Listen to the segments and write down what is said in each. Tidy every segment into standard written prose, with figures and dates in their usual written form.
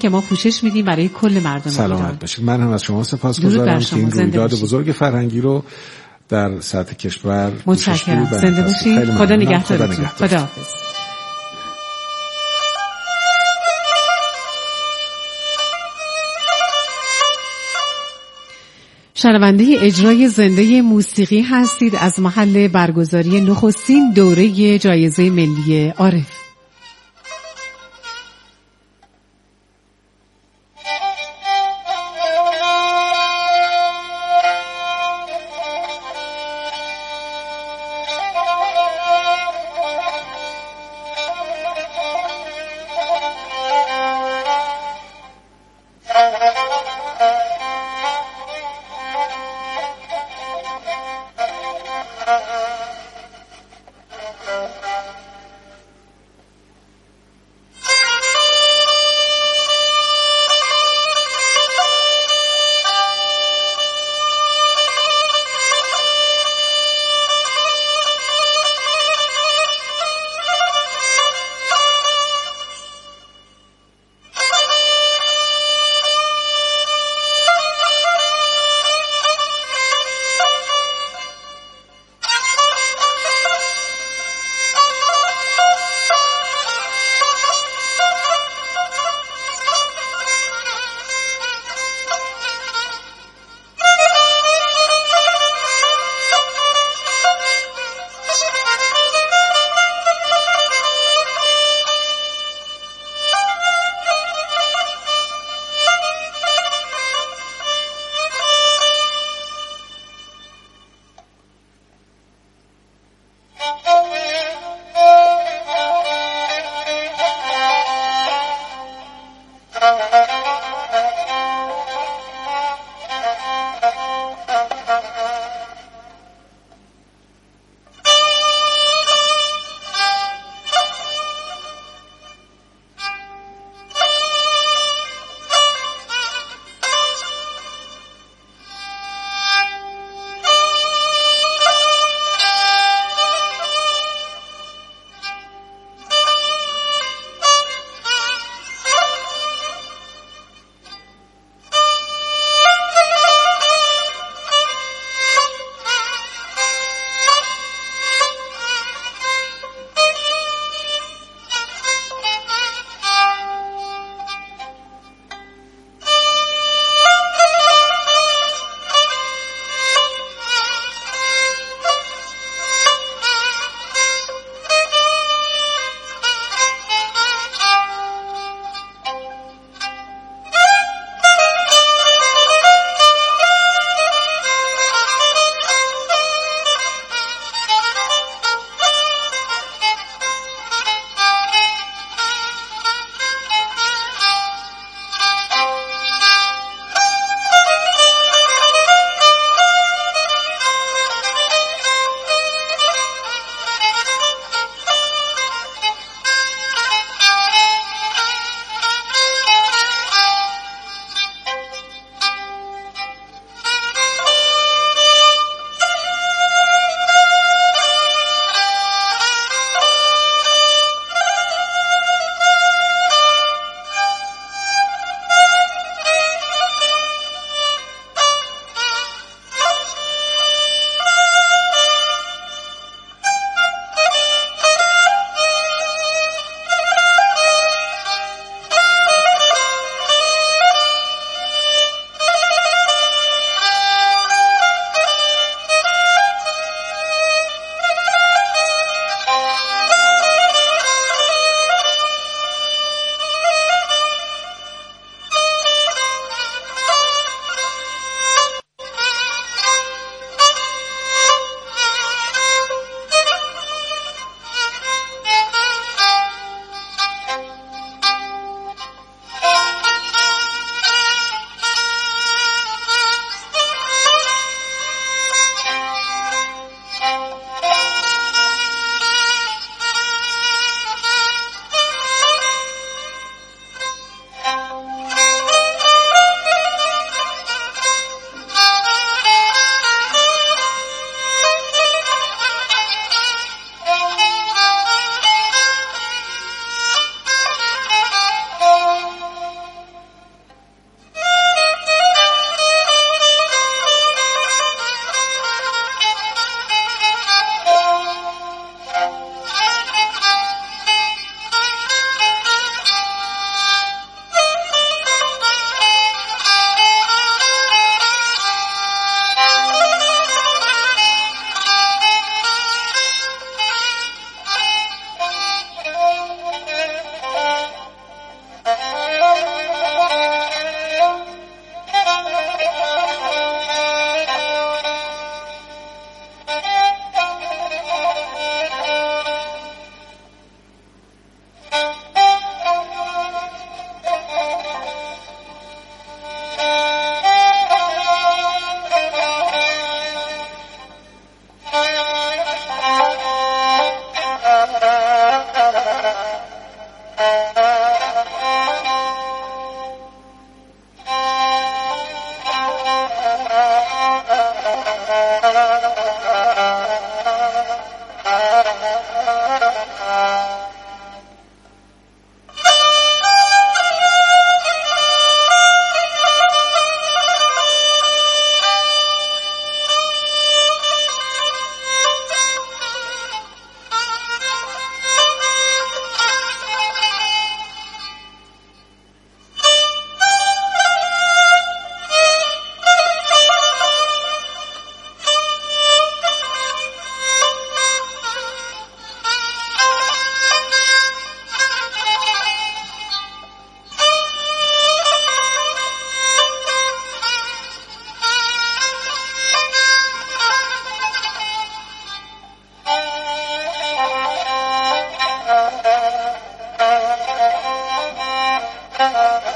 که ما پوشش میدیم برای کل مردم ایران. سلامت باشید. من هم از شما سپاسگزارم که این رویداد بزرگ فرهنگی رو در سطح کشور متشکرم. زنده باشید. خدا نگهدارتون. خداحافظ. شنونده اجرای زنده موسیقی هستید از محل برگزاری نخستین دوره جایزه ملی عارف.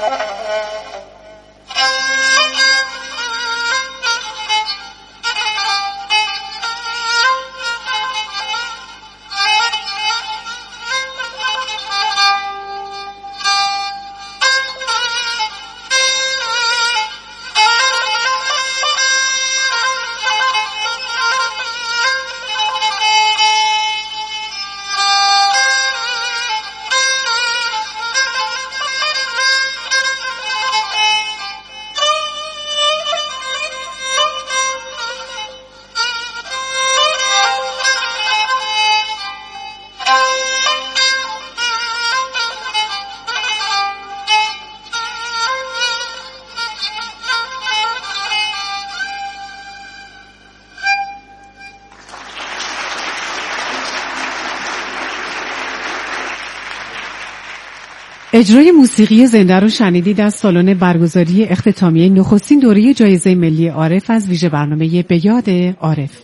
اجرای موسیقی زنده رو شنیدید از سالن برگزاری اختتامیه نخستین دوره جایزه ملی عارف از ویژه برنامه به یاد عارف.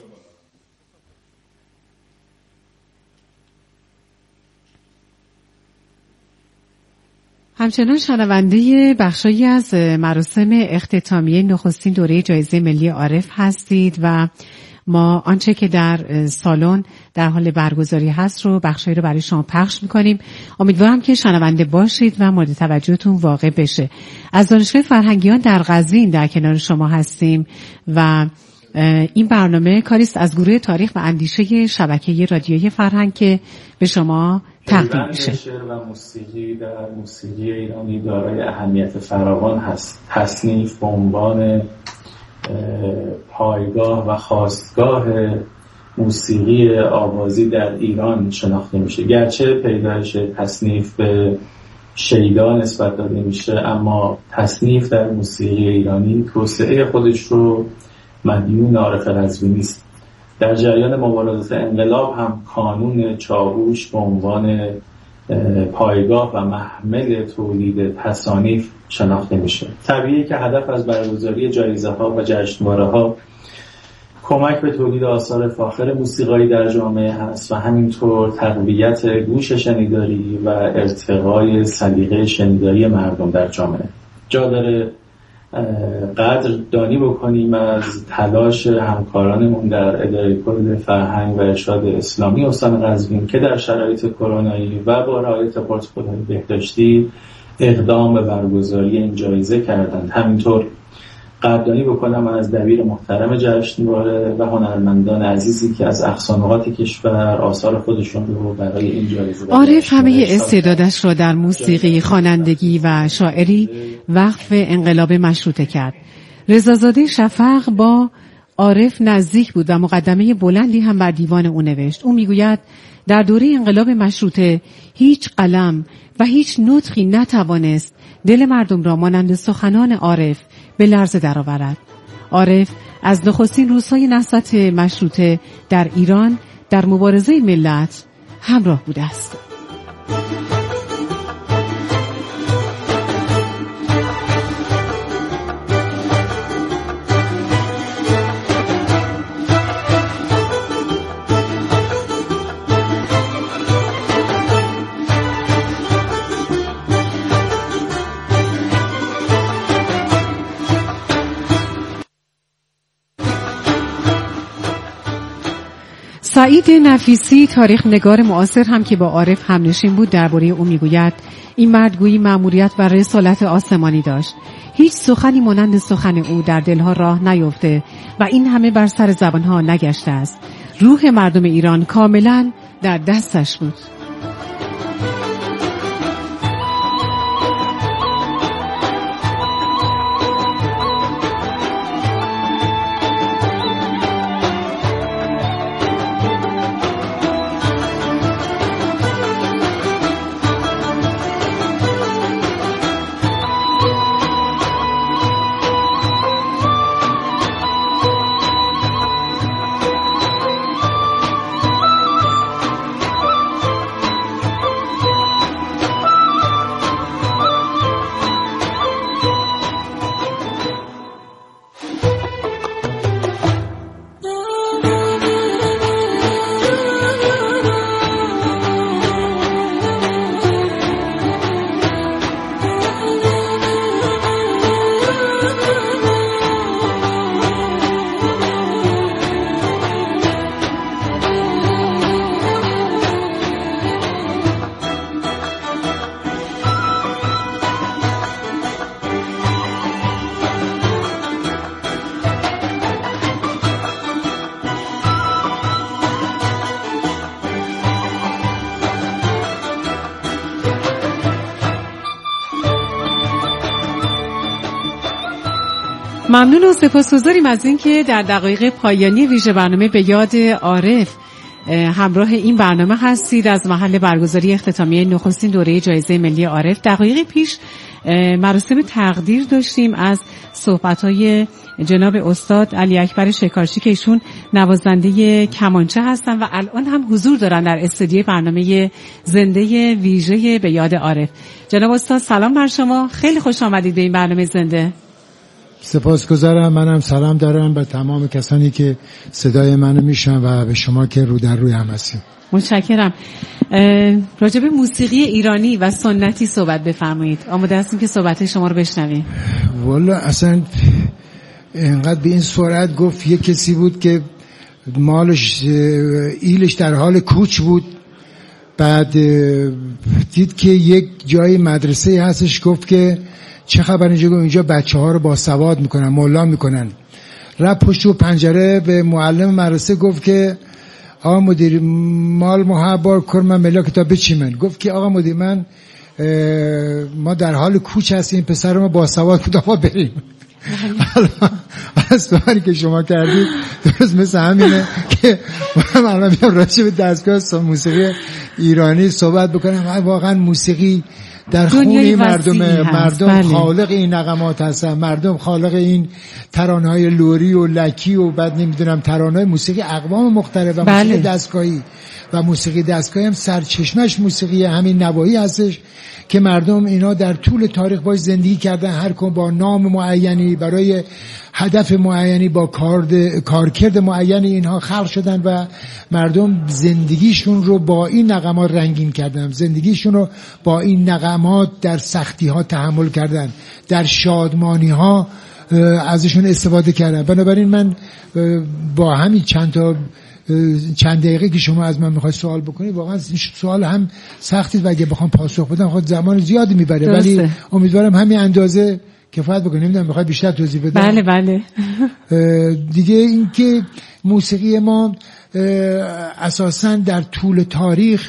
همچنان شنونده بخشایی از مراسم اختتامیه نخستین دوره جایزه ملی عارف هستید و ما آنچه که در سالن در حال برگزاری هست رو بخشایی رو برای شما پخش میکنیم. امیدوارم که شنونده باشید و مورد توجهتون واقع بشه. از دانشگاه فرهنگیان در قزوین در کنار شما هستیم و این برنامه کاریست از گروه تاریخ و اندیشه شبکه رادیویی فرهنگ که به شما تقدیم میشه. شعر و موسیقی در موسیقی ایرانی دارای اهمیت فراوان هست. تصنیف به عنوان پایگاه و خاستگاه موسیقی آوازی در ایران شناخته میشه. گرچه پیدایش تصنیف به شیدا نسبت داده میشه، اما تصنیف در موسیقی ایرانی توسعه خودش رو مدیون عارف قزوینی است. در جریان مبارزات انقلاب هم کانون چاووش به عنوان پایگاه و محمل تولید تصانیف شناخته میشه. طبیعیه که هدف از برگزاری جایزه ها و جشنواره ها کمک به تولید آثار فاخر موسیقایی در جامعه هست و همینطور تقویت گوش شنیداری و ارتقای سلیقه شنیداری مردم در جامعه. جا داره قدردانی بکنیم از تلاش همکارانمون در اداره کل فرهنگ و ارشاد اسلامی استان قزوین که در شرایط کرونایی و با رعایت پروتکل‌های بهداشتی اقدام به برگزاری این جایزه کردند. همینطور قدردانی بکنم از دبیر محترم جشنواره و هنرمندان عزیزی که از اقصانقاط کشور آثار خودشون رو برای این جایزه عارف همه استعدادش را در موسیقی، خوانندگی و شاعری وقف انقلاب مشروطه کرد. رضازاده شفق با عارف نزدیک بود و مقدمه بلندی هم بر دیوان او نوشت. او میگوید در دوره انقلاب مشروطه هیچ قلم و هیچ نطقی نتوانست دل مردم را مانند سخنان عارف به لرزه درآورد. عارف از نخستین روزهای نهضت مشروطه در ایران در مبارزه ملت همراه بوده است. سعید نفیسی تاریخ نگار معاصر هم که با عارف همنشین بود درباره او میگوید این مرد گویی مأموریت و رسالت آسمانی داشت. هیچ سخنی مانند سخن او در دلها راه نیفته و این همه بر سر زبانها نگشته است. روح مردم ایران کاملا در دستش بود. ممنون و سپاسگزاریم از اینکه در دقایق پایانی ویژه برنامه به یاد عارف همراه این برنامه هستید. از محل برگزاری اختتامیه نخستین دوره جایزه ملی عارف دقایق پیش مراسم تقدیر داشتیم از صحبت‌های جناب استاد علی اکبر شکارچی که ایشون نوازنده کمانچه هستن و الان هم حضور دارن در استودیوی برنامه زنده ویژه به یاد عارف. جناب استاد سلام بر شما، خیلی خوش آمدید به این برنامه زنده. سپاسگزارم. منم سلام دارم به تمام کسانی که صدای منو میشن و به شما که رو در روی هم هستیم. متشکرم. راجع به موسیقی ایرانی و سنتی صحبت بفرمایید. آماده هستیم که صحبت شما رو بشنویم. والا اصلا اینقدر به این سرعت گفت. یک کسی بود که مالش ایلش در حال کوچ بود، بعد دید که یک جای مدرسه هستش، گفت که چه خبر اینجا بچه‌ها رو با سواد میکنن، مولا میکنن. رفت پشت و پنجره به معلم مدرسه گفت که آقا مدیر مال محبار کرم ملا کتاب بچیمن. گفت که آقا مدیر ما در حال کوچ هستیم، پسر ما با سواد کتابا بریم. از سوالی که شما کردید درست مثل همینه که من الان بیام راجع به دستگاه موسیقی ایرانی صحبت بکنم. واقعا موسیقی در خون مردم خالق این نغمات هستن، مردم خالق این ترانه‌های لوری و لکی و بعد نمیدونم ترانه‌های موسیقی اقوام مختلف و موسیقی دستگاهی و موسیقی دستگاهی هم سرچشمش موسیقی همین نواحی هستش که مردم اینا در طول تاریخ باش زندگی کردن، هر کدوم با نام معینی برای هدف معینی با کارکرد معینی اینها خلق شدن و مردم زندگیشون رو با این نغمات رنگین کردن، زندگیشون رو با این نغمات در سختی ها تحمل کردن، در شادمانی ها ازشون استفاده کردن. بنابراین من با همین چند دقیقه که شما از من میخواید سوال بکنید، واقعا سوال هم سختی و اگه بخوام پاسخ بدم خود زمان زیادی میبره، ولی امیدوارم همین اندازه کفایت بکنه. نمیدونم میخواد بیشتر توضیح بدم؟ بله. دیگه این که موسیقی ما اساساً در طول تاریخ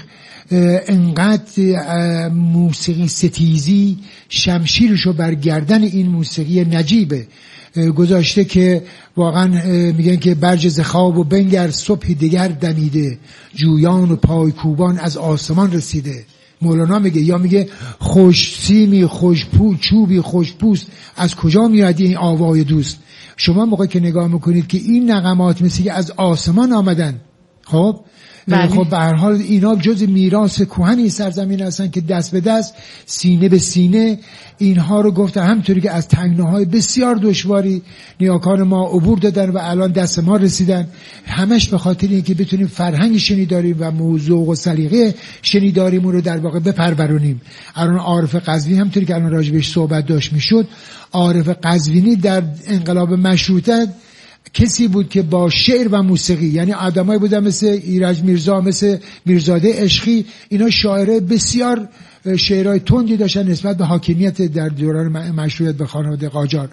انقدر موسیقی ستیزی شمشیرشو بر گردن این موسیقی نجیبه گذاشته که واقعا میگن که برجز خواب و بنگر صبح دیگر دمیده، جویان و پایکوبان از آسمان رسیده. مولانا میگه، یا میگه خوش سیمی خوش چوبی خوش پوست، از کجا میاد این آوای دوست. شما موقعی که نگاه میکنید که این نغمات مثل از آسمان آمدن، خب به هر حال اینا جز میراث کهن سرزمین هستن که دست به دست سینه به سینه اینها رو گفته، همونطوری که از تنگناهای بسیار دشواری نیاکان ما عبور دادن و الان دست ما رسیدن، همش به خاطر اینکه بتونیم فرهنگ شنیداری و موضوع و سلیقه شنیداریمون رو در واقع بپرورونیم. الان عارف قزوینی همونطوری که الان راجبش صحبت داشت میشد، عارف قزوینی در انقلاب مشروطه کسی بود که با شعر و موسیقی، یعنی آدمایی بودن مثل ایرج میرزا، مثل میرزاده عشقی، اینا شاعره بسیار شعرهای تندی داشتن نسبت به حاکمیت در دوران مشروطیت به خانواده قاجار،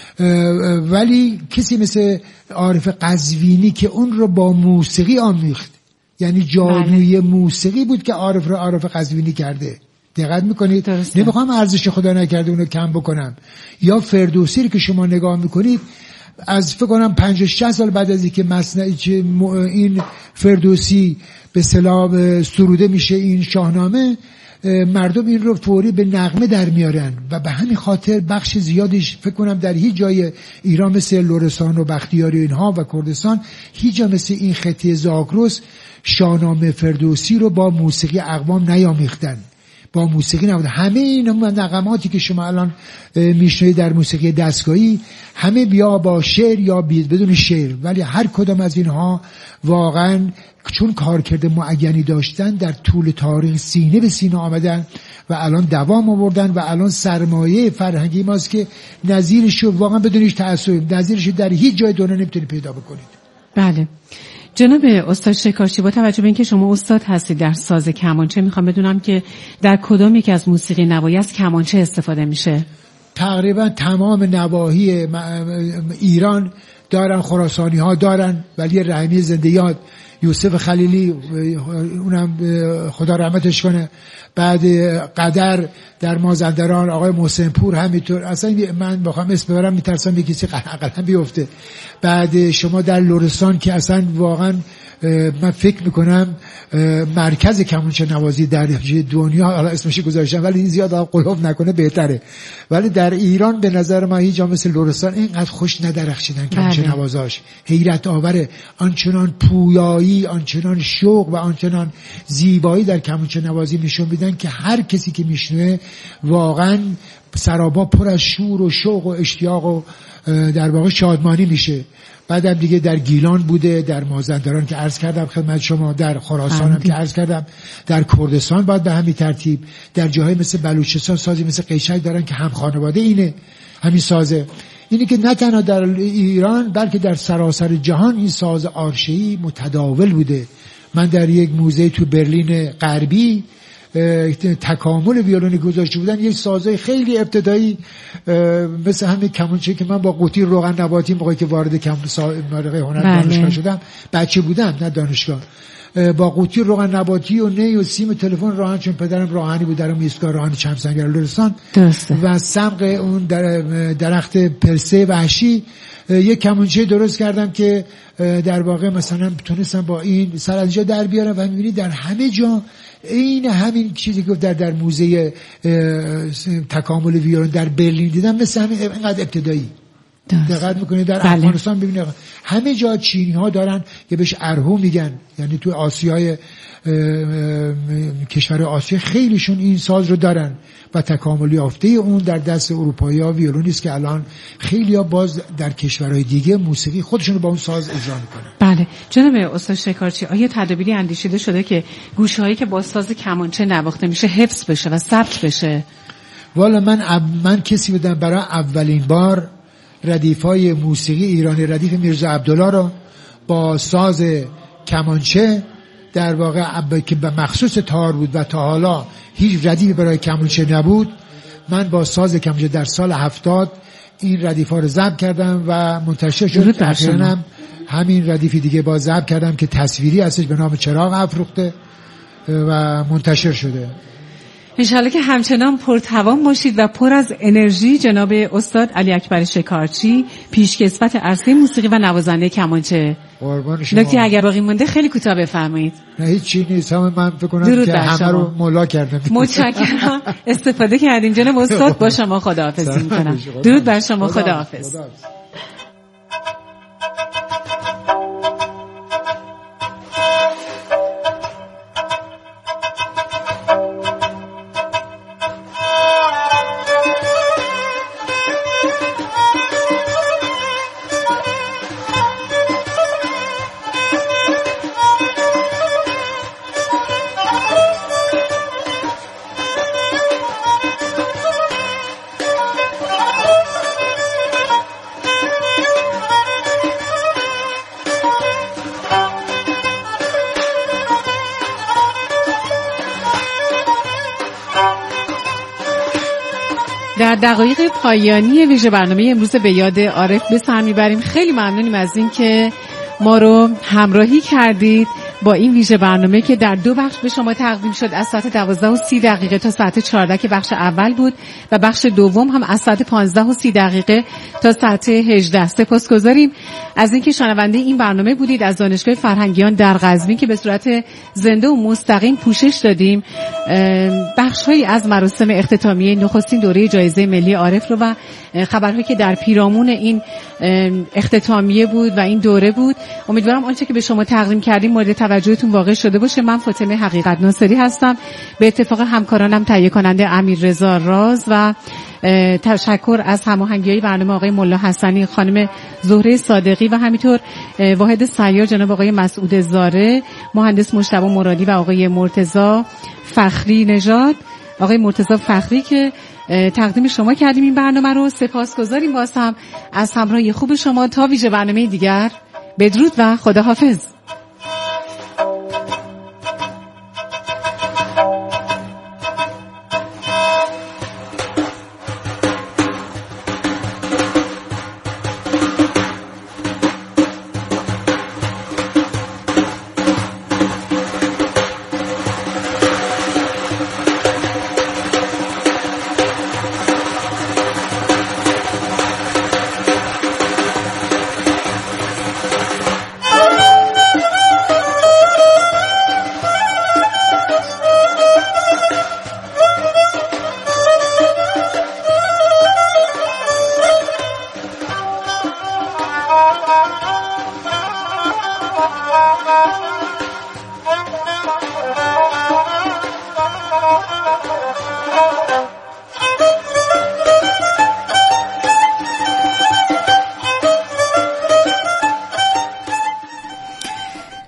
ولی کسی مثل عارف قزوینی که اون رو با موسیقی آمیخت، یعنی جادوی موسیقی بود که عارف رو عارف قزوینی کرده. دقت میکنید؟ نمیخوام ارزش خدا نکرده اونو کم بکنم. یا فردوسی که شما نگاه میکنید، از فکر کنم 50-60 سال بعد از اینکه این فردوسی به اصطلاح سروده میشه این شاهنامه، مردم این رو فوری به نغمه در میارن و به همین خاطر بخش زیادش فکر کنم در هیچ جای ایران مثل لرستان و بختیاری اینها و کردستان هیچ جا مثل این خطه زاگرس شاهنامه فردوسی رو با موسیقی اقوام نیامیختن، با موسیقی نبود. همه این نغماتی که شما الان میشنوید در موسیقی دستگاهی همه بیا با شعر یا بدون شعر، ولی هر کدام از اینها واقعا چون کارکرد معینی داشتن در طول تاریخ سینه به سینه آمدن و الان دوام آوردن و الان سرمایه فرهنگی ماست که نظیرش رو واقعا بدون هیچ تعصب نظیرش در هیچ جای دنیا نمیتونید پیدا بکنید. بله جناب استاد شکارچی، با توجه به اینکه شما استاد هستید در ساز کمانچه، میخوام بدونم که در کدام یک از موسیقی نواحی از کمانچه استفاده میشه؟ تقریبا تمام نواحی ایران دارن، خراسانی ها دارن، ولی رحیمی زنده یاد یوسف خلیلی اونم خدا رحمتش کنه، بعد قدر در مازندران آقای محسن پور همینطور. اصلا من بخوام اسم ببرم میترسم یکی چیزی قلم بیفته. بعد شما در لرستان که اصلا واقعا من فکر میکنم مرکز کمانچه نوازی در دنیا، حالا اسمش گذاشتم ولی این زیاد قلوب نکنه بهتره، ولی در ایران به نظر من هیچ جا مثل لرستان اینقدر خوش ندرخشیدن کمانچه نوازاش. حیرت آوره، آنچنان پویایی، آنچنان شوق و آنچنان زیبایی در کمانچه نوازی نشون میدن که هر کسی که میشنوه واقعا سرابا پر از شور و شوق و اشتیاق و در واقع شادمانی میشه. بعدم دیگه در گیلان بوده، در مازندران که عرض کردم خدمت شما، در خراسان هم که عرض کردم، در کردستان باید به همین ترتیب، در جاهای مثل بلوچستان سازی مثل قیشک دارن که هم خانواده اینه همین سازه. اینی که نه تنها در ایران بلکه در سراسر جهان این ساز عرشه‌ای متداول بوده. من در یک موزه تو برلین غربی تکامل ویولونی گذاشته بودن، یک سازای خیلی ابتدایی مثل همین کمانچه که من با قوطی روغن نباتی موقعی که وارد کمانچه هنر دانشگاه شدم، بچه بودم نه دانشگاه، با قوطی روغن نباتی و نی و سیم تلفن راهن، چون پدرم راهنی بود در ایستگاه راهن چمسنگر لرستان و سمق اون درخت پرسه وحشی، یک کمانچه درست کردم که در واقع مثلا تونستم با این سر از اینجا در بیارم و می‌بینید در همه جا این همین چیزی که در موزه تکامل ویولون در برلین دیدم مثل همین اینقدر ابتدایی. دقت میکنید در افغانستان ببینید همه جا چینی ها دارن که بهش ارهو میگن، یعنی تو آسیای کشور آسیا خیلیشون این ساز رو دارن و تکامل یافته اون در دست اروپایی ها ویولونی است که الان خیلی ها باز در کشورهای دیگه موسیقی خودشون رو با اون ساز اجرا میکنن. بله جناب استاد شکارچی، آیا تدابیری اندیشیده شده که گوشه‌هایی که با ساز کمانچه نواخته میشه حفظ بشه و ثبت بشه؟ والا من کسی بودم برای اولین بار ردیفای موسیقی ایرانی، ردیف میرزا عبدالله رو با ساز کمانچه در واقع که به مخصوص تار بود و تا حالا هیچ ردیفی برای کمانچه نبود، من با ساز کمانچه در سال 70 این ردیفا رو ضبط کردم و منتشر شد. اخیراً همین ردیفی دیگه با ضبط کردم که تصویری هستش به نام چراغ افروخته و منتشر شده. انشالله که همچنان پرتوان باشید و پر از انرژی. جناب استاد علی اکبر شکارچی، پیشکسوت عرصه موسیقی و نوازنده کمانچه. نکته اگر باقی مونده خیلی کوتاه بفرمایید. نه هیچ چیزی نیست، من فکر کنم که همه رو مولا کردم. متشکرم، استفاده کردین جناب استاد. با شما خداحافظی می‌کنم. درود بر شما، خداحافظ. در دقایق پایانی ویژه برنامه امروز به یاد عارف به سر میبریم. خیلی ممنونیم از این که ما رو همراهی کردید با این ویژه برنامه که در دو بخش به شما تقدیم شد، از ساعت 12:30 تا ساعت 14 که بخش اول بود و بخش دوم هم از ساعت 15:30 تا ساعت 18. سپاسگزاریم از اینکه شنونده این برنامه بودید. از دانشگاه فرهنگیان در قزوین که به صورت زنده و مستقیم پوشش دادیم بخش‌هایی از مراسم اختتامیه نخستین دوره جایزه ملی عارف رو و خبرهایی که در پیرامون این اختتامیه بود و این دوره بود. امیدوارم آنچه که به شما تقدیم کردیم مورد توجهتون واقع شده باشه. من فاطمه حقیقت ناصری هستم، به اتفاق همکارانم تهیه کننده امیررضا راز و تشکر از هماهنگی‌های برنامه آقای ملا حسنی، خانم زهره صادقی و همینطور واحد سیار جناب آقای مسعود زاره، مهندس مجتبی مرادی و آقای مرتضی فخری نژاد، آقای مرتضی فخری که تقدیم شما کردیم این برنامه رو. سپاسگزاریم باز هم از همراهی خوب شما. تا ویژه برنامه دیگر، بدرود و خداحافظ.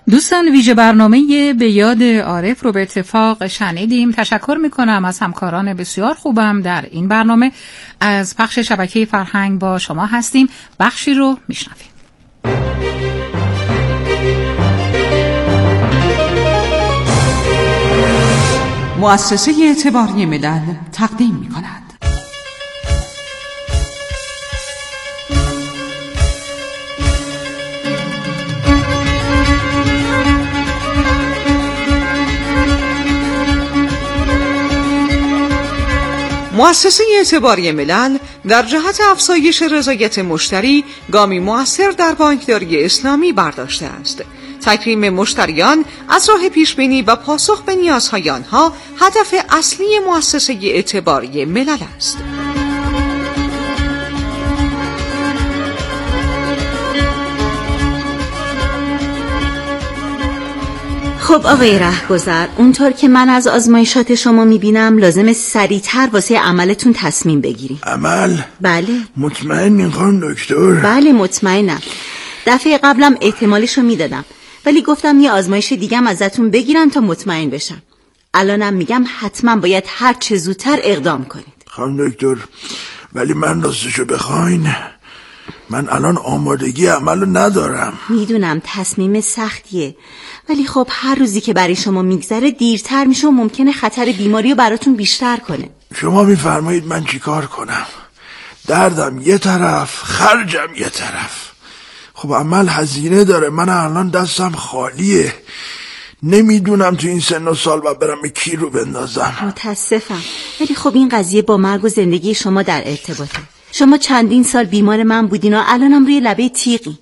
دوستان، ویژه برنامه به یاد عارف رو به اتفاق شنیدیم. تشکر میکنم از همکاران بسیار خوبم در این برنامه. از پخش شبکه فرهنگ با شما هستیم. بخشی رو میشنویم. مؤسسه اعتباری ملل تقدیم میکند. مؤسسه اعتباری ملل در جهت افزایش رضایت مشتری گامی مؤثر در بانکداری اسلامی برداشته است. تکریم مشتریان از راه پیشبینی و پاسخ به نیازهای آنها هدف اصلی مؤسسه اعتباری ملل است. خب آقای رهگذر، اونطور که من از آزمایشات شما میبینم لازمه سریعتر واسه عملتون تصمیم بگیریم. عمل؟ بله. مطمئنین خانم دکتر؟ بله مطمئنم. دفعه قبلم احتمالشو میدادم، ولی گفتم یه آزمایش دیگم ازتون بگیرم تا مطمئن بشم. الانم میگم حتما باید هر چه زودتر اقدام کنید. خانم دکتر، ولی من راستشو بخواین من الان آمادگی عملو ندارم. میدونم تصمیم سختیه، ولی خب هر روزی که برای شما میگذره دیرتر میشه و ممکنه خطر بیماری رو براتون بیشتر کنه. شما میفرمایید من چی کار کنم؟ دردم یه طرف، خرجم یه طرف. خب عمل هزینه داره، من الان دستم خالیه. نمیدونم تو این سن و سال باید برم به کی رو بندازم. متاسفم، ولی خب این قضیه با مرگ و زندگی شما در ارتباطه. شما چندین سال بیمار من بودین و الانم روی لبه تیغی.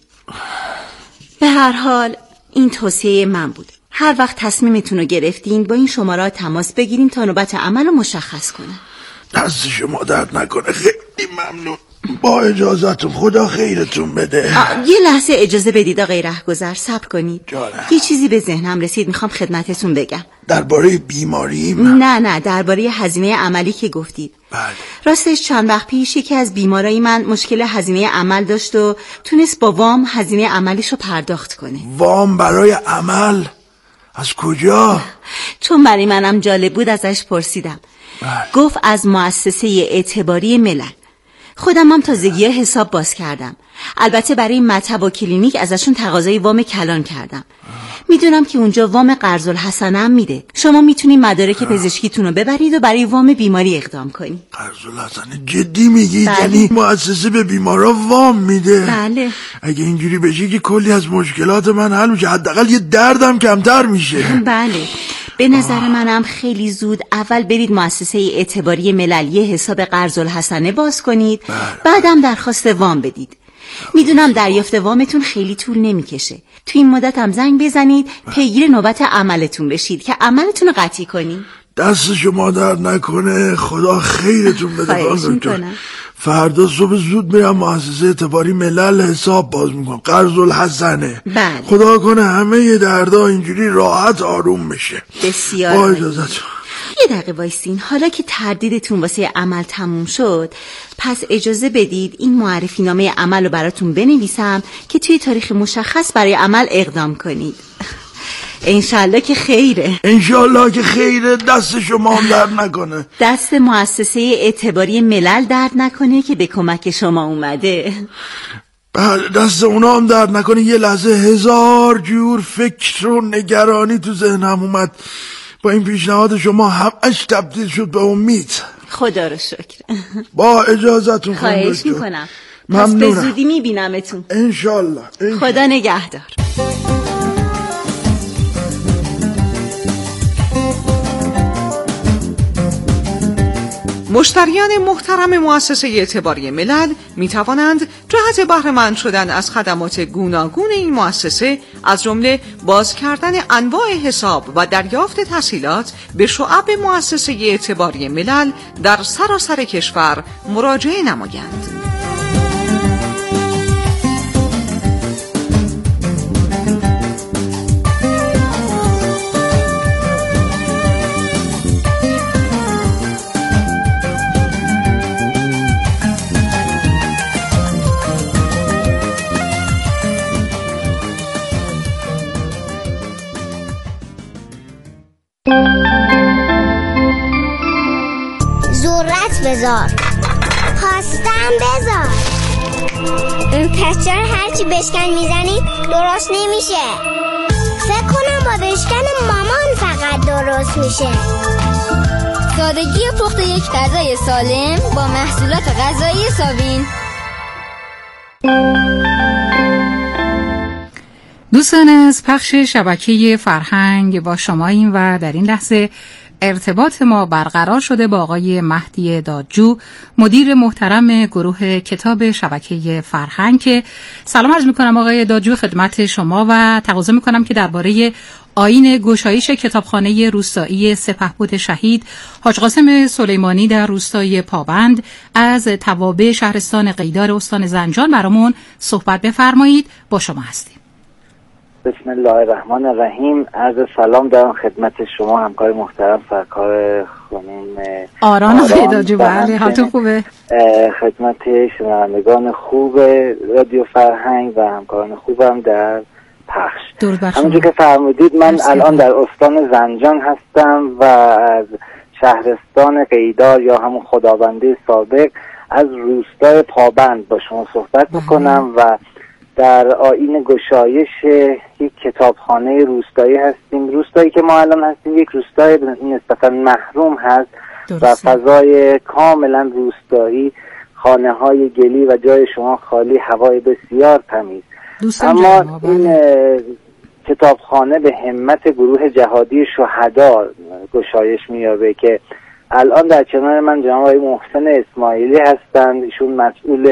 به هر حال این توصیه من بود. هر وقت تصمیمتون رو گرفتین با این شماره تماس بگیرین تا نوبت عمل رو مشخص کنه. دست شما درد نکنه، خیلی ممنون. با اجازتون، خدا خیرتون بده. یه لحظه اجازه بدید آقای رهگذر، صبر کنید. جانم. یه چیزی به ذهنم رسید، میخوام خدمتتون بگم. درباره بیماریم؟ نه درباره هزینه عملی که گفتید. بله. راستش چند وقت پیش یکی از بیمارای من مشکل هزینه عمل داشت و تونست با وام هزینه عملیش رو پرداخت کنه. وام برای عمل؟ از کجا؟ چون برای منم جالب بود ازش پرسیدم. بله. گفت از مؤسسه اعتباری ملل. خودم هم تازگی حساب باز کردم. البته برای مطب و کلینیک ازشون تقاضای وام کلان کردم. میدونم که اونجا وام قرض الحسنه هم میده. شما میتونید مدارک پزشکیتون رو ببرید و برای وام بیماری اقدام کنید. قرض الحسنه؟ جدی میگی؟ بله. یعنی مؤسسه به بیمارا وام میده؟ بله. اگه اینجوری بشه که کلی از مشکلات من حل میشه، حداقل یه دردم کمتر میشه. بله. به نظر منم خیلی زود اول برید مؤسسه اعتباری ملل یه حساب قرض الحسنه باز کنید. بعدم درخواست وام بدید. میدونم دریافت وامتون خیلی طول نمیکشه. تو این مدت هم زنگ بزنید پیگیر نوبت عملتون بشید که عملتون رو قطعی کنید. دست شما درد نکنه، خدا خیرتون بده. خواهش میکنم. فردا صبح زود میرم مؤسسه اعتباری ملل حساب باز میکنم، قرض الحسنه. بله. خدا کنه همه ی دردا اینجوری راحت آروم بشه. بسیار. با اجازتون. یه دقیقه وایسین. حالا که تردیدتون واسه عمل تموم شد، پس اجازه بدید این معرفی نامه عمل رو براتون بنویسم که توی تاریخ مشخص برای عمل اقدام کنید. انشالله که خیره. انشالله که خیره. دست شما هم درد نکنه. دست مؤسسه اعتباری ملل درد نکنه که به کمک شما اومده. بله، دست اونا هم درد نکنه. یه لحظه هزار جور فکر و نگرانی تو ذهنم اومد. با این پیشنهاد شما همش تبدیل شد به امید. خدا رو شکر. با اجازتون خواهش میکنم. پس به زودی میبینمتون. انشالله. خدا نگهدار. مشتریان محترم مؤسسه اعتباری ملل می توانند جهت بهره مند شدن از خدمات گوناگون این مؤسسه از جمله باز کردن انواع حساب و دریافت تسهیلات به شعب مؤسسه اعتباری ملل در سراسر کشور مراجعه نمایند. بذار. خواستم بذار. پس چرا هرچی بشکن میزنی درست نمیشه؟ فکر کنم با بشکن مامان فقط درست میشه. سادگی پخت یک غذای سالم با محصولات غذایی سابین. دوستان از پخش شبکه فرهنگ با شماییم و در این لحظه ارتباط ما برقرار شده با آقای مهدی دادجو، مدیر محترم گروه کتاب شبکه فرهنگ. که سلام عرض میکنم آقای دادجو خدمت شما و تقاضا میکنم که درباره آیین گشایش کتابخانه روستایی سپهبد شهید حاج قاسم سلیمانی در روستای پابند از توابع شهرستان قیدار استان زنجان برامون صحبت بفرمایید. با شما هستیم. بسم الله الرحمن الرحیم. عرض سلام دارم خدمت شما همکار محترم سرکار خانم آران آقای دادجو. بله حالتون خوبه؟ خدمت شنوندگان خوب رادیو فرهنگ و همکاران خوبم در پخش. همونجور که فرمودید من الان در استان زنجان هستم و از شهرستان قیدار یا همون خدابنده سابق از روستای پابند با شما صحبت میکنم و در آیین گشایش یک کتابخانه روستایی هستیم. روستایی که ما الان هستیم یک روستای نسبتا محروم هست و فضای کاملا روستایی، خانه های گلی و جای شما خالی، هوای بسیار تمیز. اما این کتابخانه به همت گروه جهادی شهدا گشایش می‌یابه که الان در کنار من جناب آقای محسن اسماعیلی هستند. ایشون مسئول